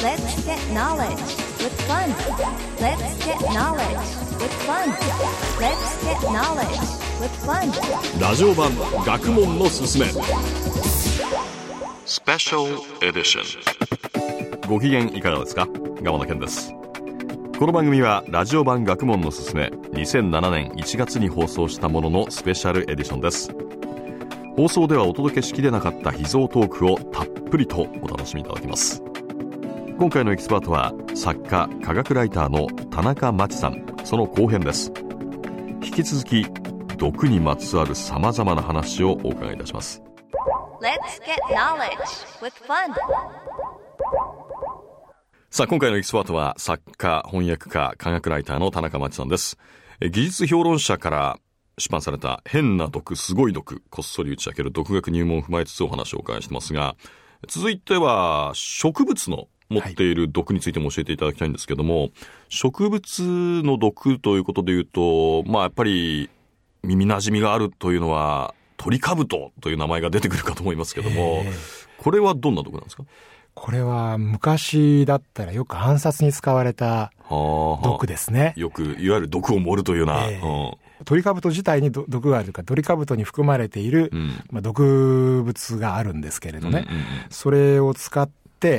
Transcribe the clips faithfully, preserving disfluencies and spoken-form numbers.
Let's get knowledge with fun. Let's get knowledge with fun. Let's get knowledge with fun. ラジオ版学問のすすめスペシャルエディション。ご機嫌いかがですか？川野健です。この番組はラジオ版学問のすすめにせんななねんいちがつに放送したもののスペシャルエディションです。放送ではお届けしきれなかった秘蔵トークをたっぷりとお楽しみいただきます。今回のエキスパートは作家科学ライターの田中真知さん。その後編です。引き続き毒にまつわるさまざまな話をお伺いいたします。 Let's get knowledge with fun. さあ、今回のエキスパートは作家翻訳家科学ライターの田中真知さんです。技術評論者から出版された変な毒すごい毒、こっそり打ち明ける毒学入門を踏まえつつお話をお伺いしてますが、続いては植物の持っている毒についても教えていただきたいんですけども、はい、植物の毒ということでいうと、まあやっぱり耳馴染みがあるというのはトリカブトという名前が出てくるかと思いますけども、これはどんな毒なんですか？ これは昔だったらよく暗殺に使われた毒ですね。 よくいわゆる毒を盛るというような、 えーうん、トリカブト自体に毒があるか、トリカブトに含まれている、うんまあ、毒物があるんですけれどね、うんうんうん、それを使って、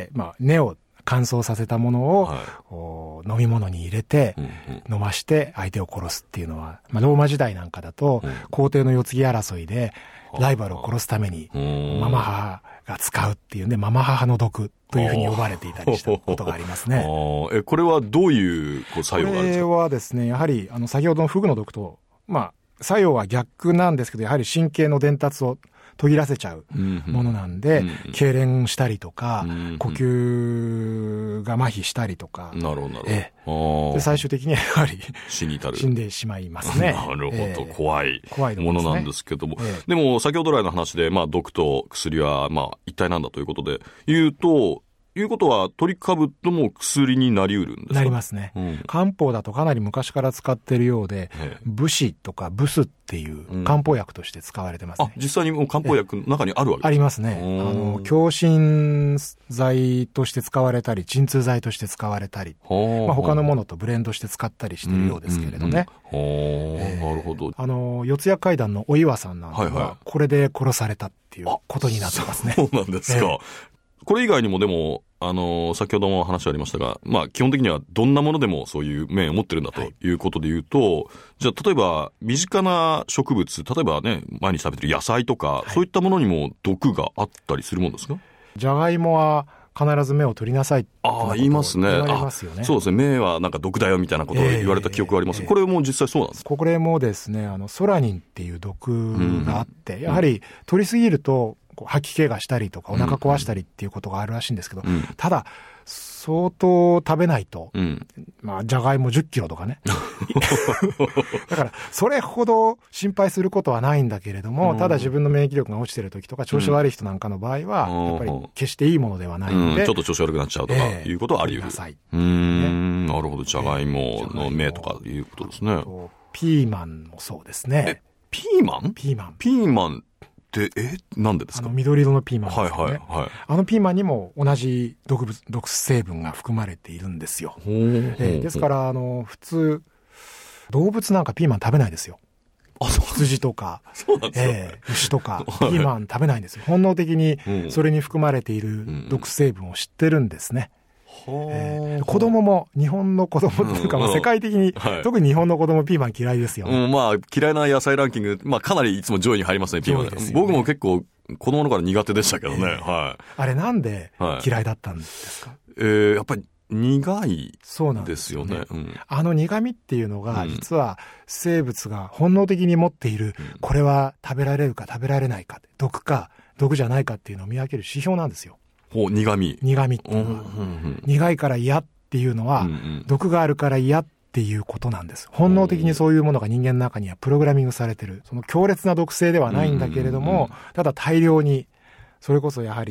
まあ、根を乾燥させたものを、はい、飲み物に入れて、うんうん、飲まして相手を殺すっていうのは、まあ、ローマ時代なんかだと、うん、皇帝の世継ぎ争いでライバルを殺すためにママ母が使うっていうんで、ママ母の毒というふうに呼ばれていたりしたことがありますね。 え、これはどういうこう作用があるんですか？ これはですね、やはりあの先ほどのフグの毒と、まあ、作用は逆なんですけど、やはり神経の伝達を途切らせちゃうものなんで、うんうん、痙攣したりとか、うんうん、呼吸が麻痺したりとか、 なるほどなるほど。で最終的にやはり死に至る死んでしまいますね。 なるほど、えー、怖いものなんですけども、 えー、 でも先ほど来の話で、まあ、毒と薬はまあ一体なんだということで言うと、いうことはトリカブトも薬になりうるんですか？ なりますね、うん、漢方だとかなり昔から使っているようで、ブシとかブスっていう漢方薬として使われてますね、 うん、あ、実際にもう漢方薬の中にあるわけですか？ ありますね。あの強心剤として使われたり、鎮痛剤として使われたり、まあ、他のものとブレンドして使ったりしているようですけれどね、 うんうんうんえー、なるほど。 あの四谷怪談のお岩さんなんかはこれで殺されたっていうことになってますね。 そうなんですか、えーこれ以外にもでも、あのー、先ほども話ありましたが、まあ基本的にはどんなものでもそういう面を持ってるんだということで言うと、はい、じゃあ例えば身近な植物、例えばね、毎日食べてる野菜とか、はい、そういったものにも毒があったりするもんですか？ じゃがいもは必ず芽を取りなさいってああ、言いますね。 言われますよね。 そうですね。芽はなんか毒だよみたいなことを言われた記憶があります。えー、これも実際そうなんですか？ これもですね、あのソラニンっていう毒があって、うん、やはり取りすぎると吐き気がしたりとかお腹壊したりっていうことがあるらしいんですけど、うん、ただ相当食べないと、うん、まあじゃがいもじゅっキロとかねだからそれほど心配することはないんだけれども、うん、ただ自分の免疫力が落ちてる時とか調子悪い人なんかの場合は、うん、やっぱり決していいものではないので、 うん、ちょっと調子悪くなっちゃうとかいうことはあり得る、えー、うーん、なるほど。じゃがいもの芽とかいうことですね。 ピーマンもそうですね。 え、ピーマン？ ピーマン。 ピーマンで、え、なんでですか？ あの緑色のピーマンですね。 はいはいはい。 あのピーマンにも同じ毒物、毒成分が含まれているんですよ。 ほうほうほう。 えー、ですからあの普通動物なんかピーマン食べないですよ。 あ、そう。 羊とか、 そうなんですよ、 えー、牛とかピーマン食べないんですよ。本能的にそれに含まれている毒成分を知ってるんですね。えー、子供も日本の子供というか、まあ、世界的に、はい、特に日本の子供ピーマン嫌いですよね、 うん、まあ嫌いな野菜ランキング、まあかなりいつも上位に入りますね、ピーマン、ね、僕も結構子供の頃苦手でしたけどね、えーはい、 あれなんで嫌いだったんですか？はい、 えー、やっぱり苦いですよね。 そうなんですよね、うん、あの苦味っていうのが実は生物が本能的に持っている、うん、これは食べられるか食べられないか、毒か毒じゃないかっていうのを見分ける指標なんですよ。 ほう、苦味。 苦味っていうのは、うんうんうん、苦いから嫌っていうのは、うんうん、毒があるから嫌っていうことなんです。本能的にそういうものが人間の中にはプログラミングされてる。その強烈な毒性ではないんだけれども、うんうんうん、ただ大量に、それこそやはり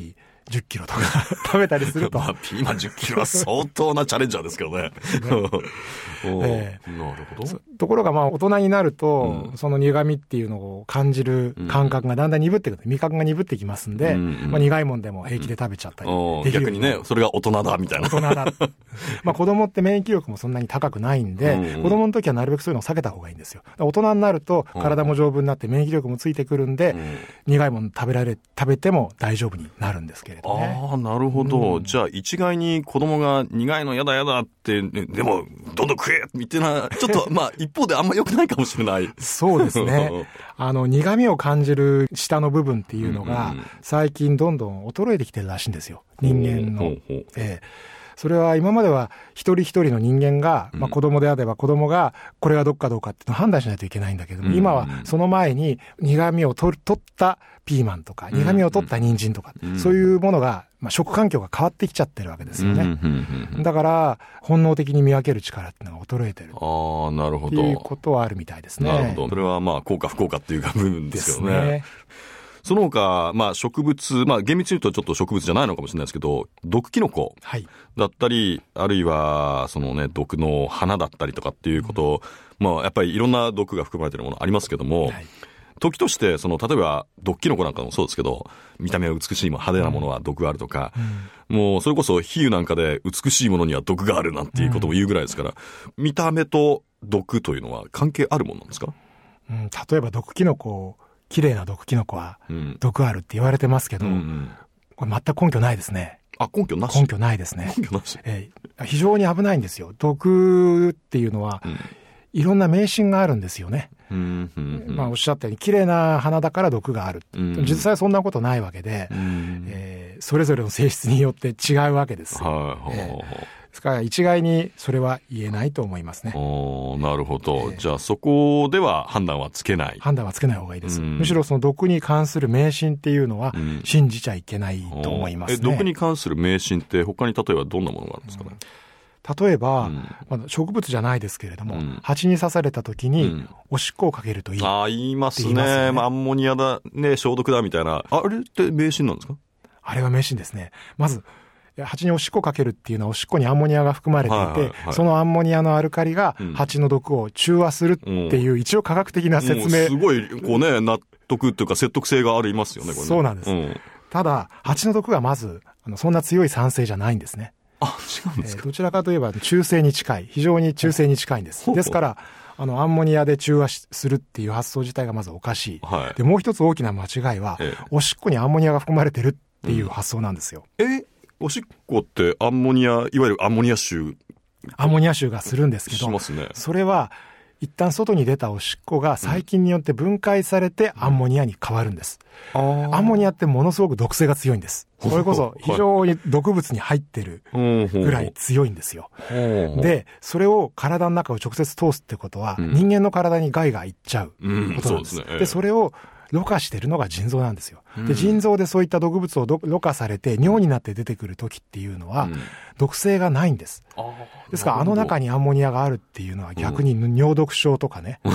じゅっキロとか食べたりすると。 まあ、ピーマンじゅっキロは相当なチャレンジャーですけどね。 えー、なるほど。 ところがまあ大人になると、うん、その苦味っていうのを感じる感覚がだんだん鈍ってくる。味覚が鈍ってきますんで、うんうん、まあ、苦いもんでも平気で食べちゃったりできる、 うん、逆にね、それが大人だみたいな。 大人だ。まあ子供って免疫力もそんなに高くないんで、うんうん、子供の時はなるべくそういうのを避けた方がいいんですよ。大人になると体も丈夫になって免疫力もついてくるんで、うん、苦いもの食べられ、食べても大丈夫になるんですけれどね。 ああ、なるほど。うん、じゃあ一概に子供が苦いのやだやだって、ね、でもどんどん食えみたいな、ちょっとまあ一方であんま良くないかもしれない。 そうですね。あの苦味を感じる舌の部分っていうのが、最近どんどん衰えてきてるらしいんですよ。人間の。ええ、それは今までは一人一人の人間が、まあ、子供であれば子供がこれがどっかどうかっていうのを判断しないといけないんだけども、うん、今はその前に苦味を取る、取ったピーマンとか苦味を取った人参とか、うん、そういうものが、まあ、食環境が変わってきちゃってるわけですよね。だから本能的に見分ける力っていうのが衰えてる。 ああ、なるほど。 っていうことはあるみたいですね。 なるほど。それはまあ効果不効果っていう部分ですよね。ですね。その他、まあ植物、まあ厳密に言うとちょっと植物じゃないのかもしれないですけど、毒キノコだったり、はい、あるいはそのね、毒の花だったりとかっていうことを、うん、まあやっぱりいろんな毒が含まれているものありますけども、はい、時としてその例えば毒キノコなんかもそうですけど、見た目が美しい派手なものは毒があるとか、うん、もうそれこそ比喩なんかで美しいものには毒があるなんていうことも言うぐらいですから、うん、見た目と毒というのは関係あるものなんですか？ うん、例えば毒キノコ、綺麗な毒キノコは毒あるって言われてますけど、うんうん、これ全く根拠ないですね。 あ、根拠なし？ 根拠ないですね。 根拠なし。 えー、非常に危ないんですよ。毒っていうのは、うん、いろんな迷信があるんですよね。うんうんうん、まあおっしゃったように綺麗な花だから毒がある、うんうん、実際そんなことないわけで、うんえー、それぞれの性質によって違うわけです。はいはいはい、えーですから一概にそれは言えないと思いますね。 おなるほど、えー、じゃあそこでは判断はつけない判断はつけない方がいいです、うん、むしろその毒に関する迷信っていうのは信じちゃいけないと思いますね、 うん、え毒に関する迷信って他に例えばどんなものがあるんですかね？ うん、例えば、うんまあ、植物じゃないですけれども、うん、蜂に刺された時におしっこをかけるといい、うん、 ああ言いますね、ねまあ、アンモニアだね消毒だみたいなあれって迷信なんですか？ あれは迷信ですね。まず蜂におしっこかけるっていうのはおしっこにアンモニアが含まれていて、はいはいはい、そのアンモニアのアルカリが蜂の毒を中和するっていう、うん、一応科学的な説明、 すごいこうね納得っていうか説得性がありますよねこれね。 そうなんです、うん、ただ蜂の毒がまずあのそんな強い酸性じゃないんですね。 あ、違うんですか？ えー、どちらかといえば中性に近い、非常に中性に近いんです。ですからあのアンモニアで中和するっていう発想自体がまずおかしい、はい、でもう一つ大きな間違いは、ええ、おしっこにアンモニアが含まれてるっていう発想なんですよ、 うん、えおしっこってアンモニアいわゆるアンモニア臭アンモニア臭がするんですけどしますね。それは一旦外に出たおしっこが細菌によって分解されてアンモニアに変わるんです、うん、アンモニアってものすごく毒性が強いんです。それこそ非常に毒物に入ってるぐらい強いんですよ。でそれを体の中を直接通すってことは、うん、人間の体に害がいっちゃうことなんです、うん、そうですね。でそれをろ過してるのが腎臓なんですよ。で腎臓でそういった毒物をろ過されて尿になって出てくる時っていうのは、うん、毒性がないんです。ですからあの中にアンモニアがあるっていうのは逆に尿毒症とかね、うん、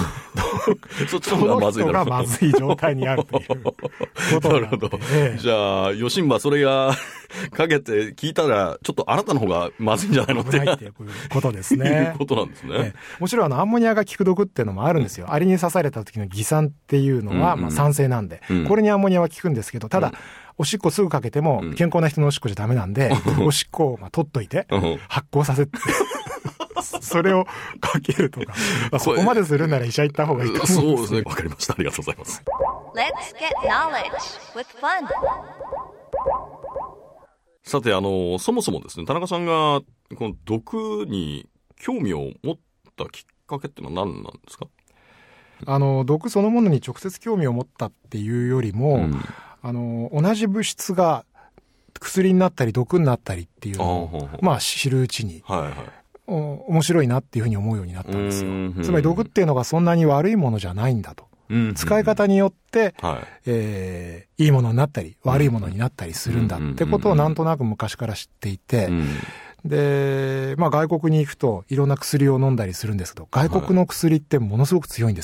そっちの方がまずいだろう。その人がまずい状態にあるということなんで。なるほど、 ええ、じゃあヨシンバそれがかけて聞いたらちょっとあなたの方がまずいんじゃないのって危ないっていうことですね。 いうことなんですね、ええ、もちろんあのアンモニアが効く毒っていうのもあるんですよ、うん、アリに刺された時の偽酸っていうのは、うんうんまあ、酸性なんで、うん、これにアンモニアは効くんですけど、ただ、うんおしっこすぐかけても健康な人のおしっこじゃダメなんで、うん、おしっこをまあ取っといて、うん、発酵させてそれをかけるとか、まあ、そこまでするなら医者行った方がいいと思うんです。 そうですね。わかりました。ありがとうございます。 Let's get knowledge with fun。 さてあのそもそもですね田中さんがこの毒に興味を持ったきっかけっていうのは何なんですか？ あの毒そのものに直接興味を持ったっていうよりも、うんあの同じ物質が薬になったり毒になったりっていうのをまあ知るうちに、はいはい、お面白いなっていうふうに思うようになったんですよ。つまり毒っていうのがそんなに悪いものじゃないんだと、使い方によって、はいえー、いいものになったり悪いものになったりするんだってことをなんとなく昔から知っていて、で、まあ、外国に行くといろんな薬を飲んだりするんですけど、外国の薬ってものすごく強いんですよ。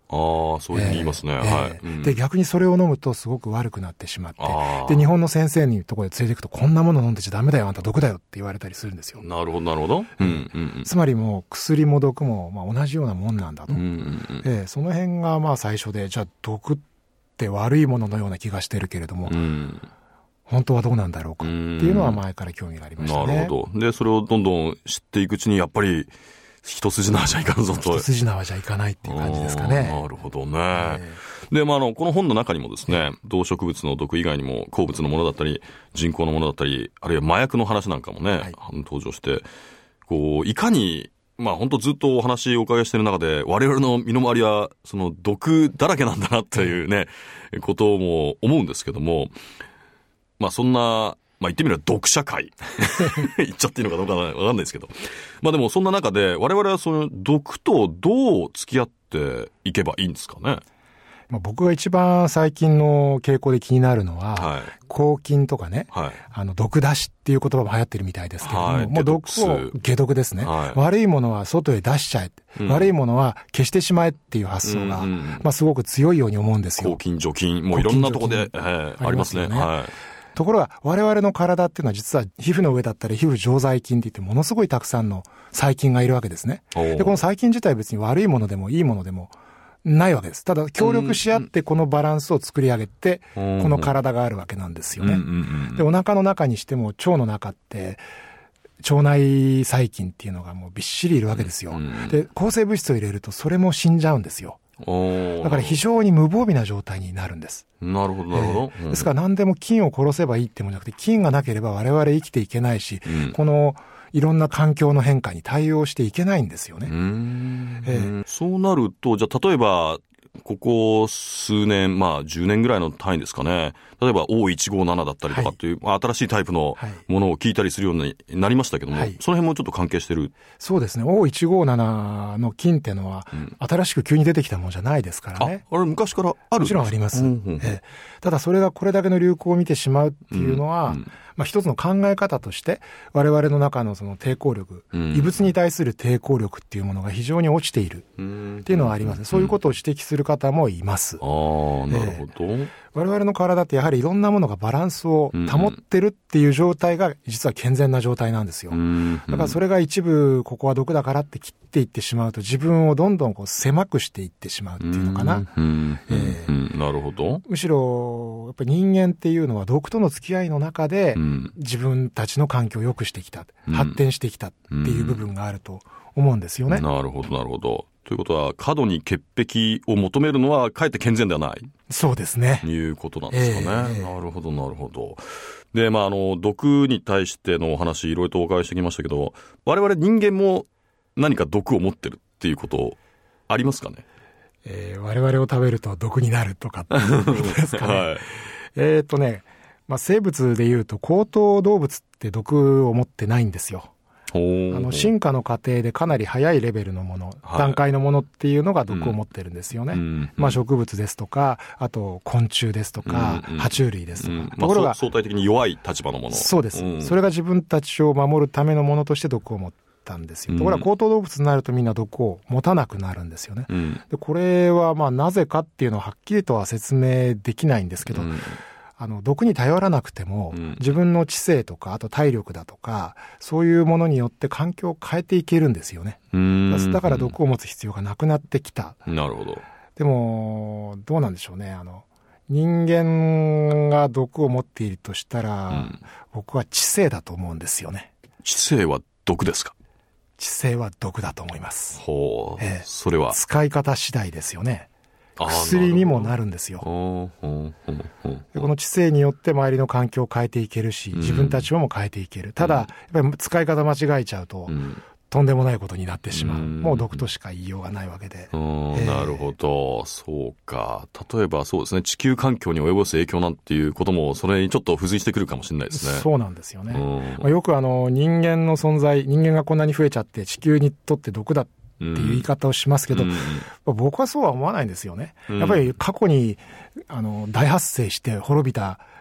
ああ、そういうふうに言いますね。えーはい、 うん。で、逆にそれを飲むとすごく悪くなってしまって、で、日本の先生にところで連れて行くと、こんなもの飲んでちゃダメだよ、あんた毒だよって言われたりするんですよ。 なるほど、なるほど。うんうんうん、つまりもう薬も毒もまあ同じようなもんなんだと。うんうんうんえー、その辺がまあ最初で、じゃあ毒って悪いもののような気がしてるけれども、うん本当はどうなんだろうかっていうのは前から興味がありましたね。 なるほど。で、それをどんどん知っていくうちにやっぱり一筋縄じゃいかんぞと。 一筋縄じゃいかないっていう感じですかね。 なるほどね。えー、で、まあ、あの、この本の中にもですね、動植物の毒以外にも鉱物のものだったり、人工のものだったり、あるいは麻薬の話なんかもね、はい、登場して、こう、いかに、まあ本当ずっとお話をお伺いしている中で、我々の身の回りは、その毒だらけなんだなっていうね、ことも思うんですけども、まあそんな、まあ言ってみれば毒社会。言っちゃっていいのかどうかわかんないですけど。まあでもそんな中で我々はその毒とどう付き合っていけばいいんですかね。 まあ、僕が一番最近の傾向で気になるのは、はい、抗菌とかね、はい、あの毒出しっていう言葉も流行ってるみたいですけれども、はい、もう毒を解毒ですね、はい、悪いものは外へ出しちゃえ、うん、悪いものは消してしまえっていう発想が、うんうんまあ、すごく強いように思うんですよ。 抗菌除菌もういろんなところで、えー、ありますね。はい、 ところが我々の体っていうのは実は皮膚の上だったり皮膚常在菌って言ってものすごいたくさんの細菌がいるわけですね。でこの細菌自体別に悪いものでもいいものでもないわけです。ただ協力し合ってこのバランスを作り上げてこの体があるわけなんですよね。でお腹の中にしても腸の中って腸内細菌っていうのがもうびっしりいるわけですよ。で抗生物質を入れるとそれも死んじゃうんですよ。だから非常に無防備な状態になるんです。 なるほどなるほど、 えー、ですから何でも菌を殺せばいいってもんじゃなくて、菌がなければ我々生きていけないし、うん、このいろんな環境の変化に対応していけないんですよね。 うーん、えー、そうなるとじゃあ例えばここ数年、まあじゅうねんぐらいの単位ですかね。例えば オーいちごーなな だったりとかっていう、はい、新しいタイプのものを聞いたりするようになりましたけども、はい、その辺もちょっと関係してる。 そうですね。オーいちごーなな の菌ってのは、うん、新しく急に出てきたものじゃないですからね。 あ、あれ昔からあるんですか？ もちろんあります、うんうんうん。えー、ただそれがこれだけの流行を見てしまうっていうのは、うんうんまあ、一つの考え方として我々の中のその抵抗力、うん、異物に対する抵抗力っていうものが非常に落ちているっていうのはあります、ね、そういうことを指摘する方もいます。 ああ、なるほど、えー、 我々の体ってやはりいろんなものがバランスを保ってるっていう状態が実は健全な状態なんですよ。だからそれが一部ここは毒だからって切っていってしまうと自分をどんどんこう狭くしていってしまうっていうのかな。 なるほど。 むしろやっぱり人間っていうのは毒との付き合いの中で自分たちの環境を良くしてきた、うん、発展してきたっていう部分があると思うんですよね。 うん、なるほどなるほど。ということは過度に潔癖を求めるのはかえって健全ではない。 そうですね。 いうことなんですかね。えー、なるほどなるほど。でまああの毒に対してのお話いろいろとお伺いしてきましたけど、我々人間も何か毒を持ってるっていうことありますかね。 えー、我々を食べると毒になるとかっていうことですかね。はい、えっとね、まあ、生物でいうと高等動物って毒を持ってないんですよ。あの進化の過程でかなり早いレベルのもの、はい、段階のものっていうのが毒を持ってるんですよね。うんうん、まあ、植物ですとか、あと昆虫ですとか、うんうん、爬虫類ですとか、うん、ところが、まあ、 相対的に弱い立場のもの。 そうです、うん、それが自分たちを守るためのものとして毒を持ったんですよ。ところが高等動物になるとみんな毒を持たなくなるんですよね。うん、でこれはまあなぜかっていうのははっきりとは説明できないんですけど、うんあの毒に頼らなくても、うん、自分の知性とかあと体力だとかそういうものによって環境を変えていけるんですよね。うーんだから毒を持つ必要がなくなってきた。 なるほど。 でもどうなんでしょうね。あの人間が毒を持っているとしたら、うん、僕は知性だと思うんですよね。 知性は毒ですか？ 知性は毒だと思います。 ほう、ええ、それは使い方次第ですよね。薬にもなるんですよ。でこの知性によって周りの環境を変えていけるし、自分たちをも変えていける。ただやっぱり使い方間違えちゃうと、うん、とんでもないことになってしまう。うん、もう毒としか言いようがないわけで。 うん、えー、なるほど。そうか。例えばそうですね、地球環境に及ぼす影響なんていうこともそれにちょっと付随してくるかもしれないですね。 そうなんですよね。まあ、よくあの人間の存在、人間がこんなに増えちゃって地球にとって毒だっていう言い方をしますけど、うん、僕はそうは思わないんですよね。やっぱり過去にあの大発生して滅びた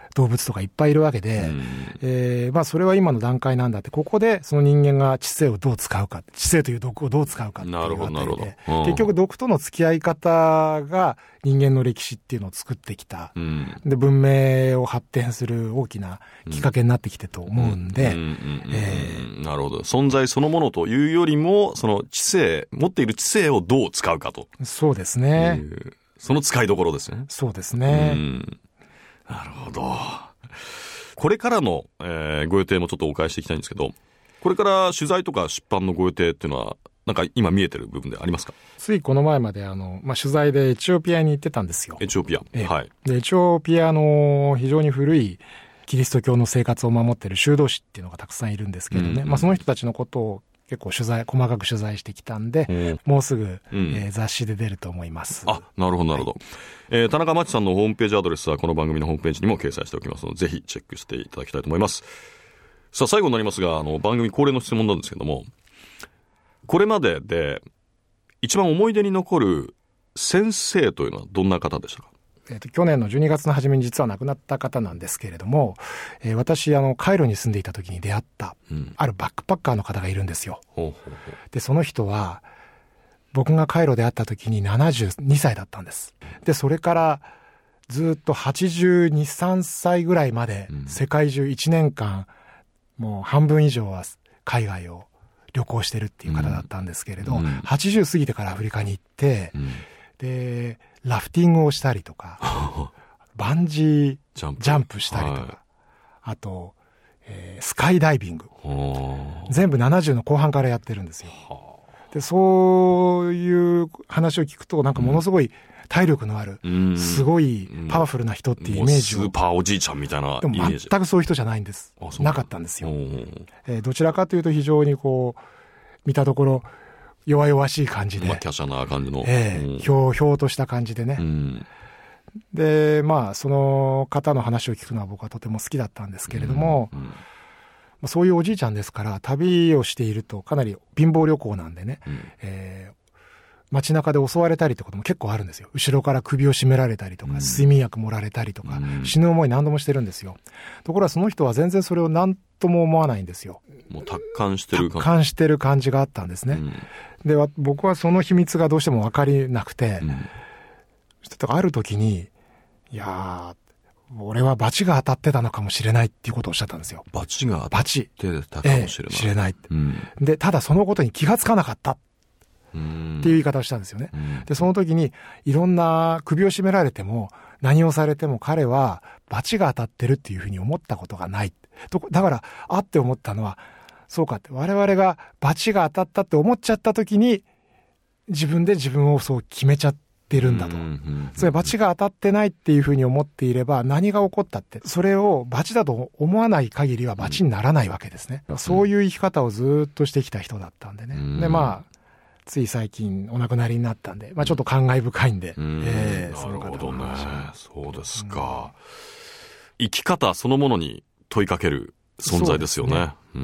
動物とかいっぱいいるわけで、うん、えー、まあそれは今の段階なんだって、ここでその人間が知性をどう使うか、知性という毒をどう使うかっていうあたりで、うん、結局毒との付き合い方が人間の歴史っていうのを作ってきた、うん、で文明を発展する大きなきっかけになってきてと思うんで、 なるほど。存在そのものというよりも、その知性、持っている知性をどう使うかと。 そうですね。 その使いどころですね。 そうですね。うん、 なるほど。これからの、えー、ご予定もちょっとお伺いしていきたいんですけど、これから取材とか出版のご予定っていうのは、なんか今見えてる部分でありますか？ ついこの前まであの、まあ、取材でエチオピアに行ってたんですよ。 エチオピア。 えはい。 で、エチオピアの非常に古いキリスト教の生活を守っている修道士っていうのがたくさんいるんですけどね、うんうん、まあ、その人たちのことを結構取材、細かく取材してきたんで、うん、もうすぐ、うんえー、雑誌で出ると思います。 あ、なるほどなるほど。はい、えー、田中真知さんのホームページアドレスはこの番組のホームページにも掲載しておきますので、ぜひチェックしていただきたいと思います。さあ最後になりますが、あの番組恒例の質問なんですけども、これまでで一番思い出に残る先生というのはどんな方でしたか？ えーと、去年のじゅうにがつの初めに実は亡くなった方なんですけれども、えー、私あのカイロに住んでいた時に出会った、うん、あるバックパッカーの方がいるんですよ。ほうほうほう。でその人は僕がカイロで会った時にななじゅうにさいだったんです。でそれからずっとはちじゅうに、さんさいぐらいまで世界中いちねんかん、うん、もう半分以上は海外を旅行してるっていう方だったんですけれど、うん、はちじゅう過ぎてからアフリカに行って、うん、でラフティングをしたりとかバンジージャンプ、ジャンプしたりとか、はい、あと、えー、スカイダイビング全部ななじゅうの後半からやってるんですよ。でそういう話を聞くとなんかものすごい体力のある、うん、すごいパワフルな人っていうイメージを、 スーパーおじいちゃんみたいなイメージ。 でも全くそういう人じゃないんです。なかったんですよ。えー、どちらかというと非常にこう見たところ弱々しい感じで、 まあ、華奢な感じの、 えー、ひょうひょうとした感じでね、うん、でまあその方の話を聞くのは僕はとても好きだったんですけれども、うんうん、まあ、そういうおじいちゃんですから旅をしているとかなり貧乏旅行なんでね、うん、えー街中で襲われたりってことも結構あるんですよ。後ろから首を絞められたりとか、うん、睡眠薬盛られたりとか、うん、死ぬ思い何度もしてるんですよ。ところがその人は全然それを何とも思わないんですよ。 もう達観してる感じ。 達観してる感じがあったんですね。うん、で、僕はその秘密がどうしても分かりなくて、うん、ある時に、いやー、俺は罰が当たってたのかもしれないっていうことをおっしゃったんですよ。 罰が当たってたかもしれない。 ええ、知れない、うん。で、ただそのことに気がつかなかった。っていう言い方をしたんですよね。で、その時にいろんな首を絞められても何をされても彼は罰が当たってるっていうふうに思ったことがない。だから、あって思ったのは、そうかって、我々が罰が当たったって思っちゃった時に自分で自分をそう決めちゃってるんだと。それ罰が当たってないっていうふうに思っていれば何が起こったって、それを罰だと思わない限りは罰にならないわけですね。そういう生き方をずっとしてきた人だったんでね。で、まあ、つい最近お亡くなりになったんで、まあ、ちょっと感慨深いんで、うん、えー、 なるほどね。そうですか、うん、生き方そのものに問いかける存在ですよね。ね、うん、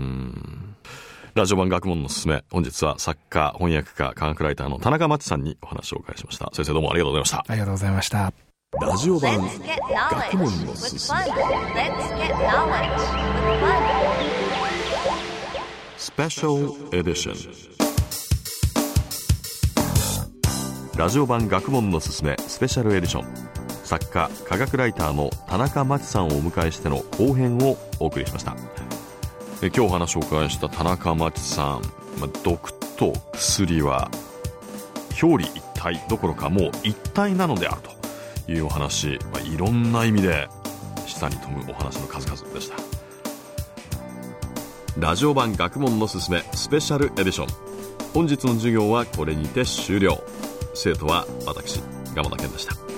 ラジオ版学問のすすめ、本日は作家翻訳家科学ライターの田中真知さんにお話をお伺いしました。先生どうもありがとうございました。 ありがとうございました。 ラジオ版学問のすすめ、スペシャルエディション。ラジオ版学問のすすめスペシャルエディション、作家科学ライターの田中真知さんをお迎えしての後編をお送りしました。え今日お話をお伺いした田中真知さん、まあ、毒と薬は表裏一体どころかもう一体なのであるというお話、まあ、いろんな意味で示唆に富むお話の数々でした。ラジオ版学問のすすめスペシャルエディション、本日の授業はこれにて終了。生徒は私、蒲田健でした。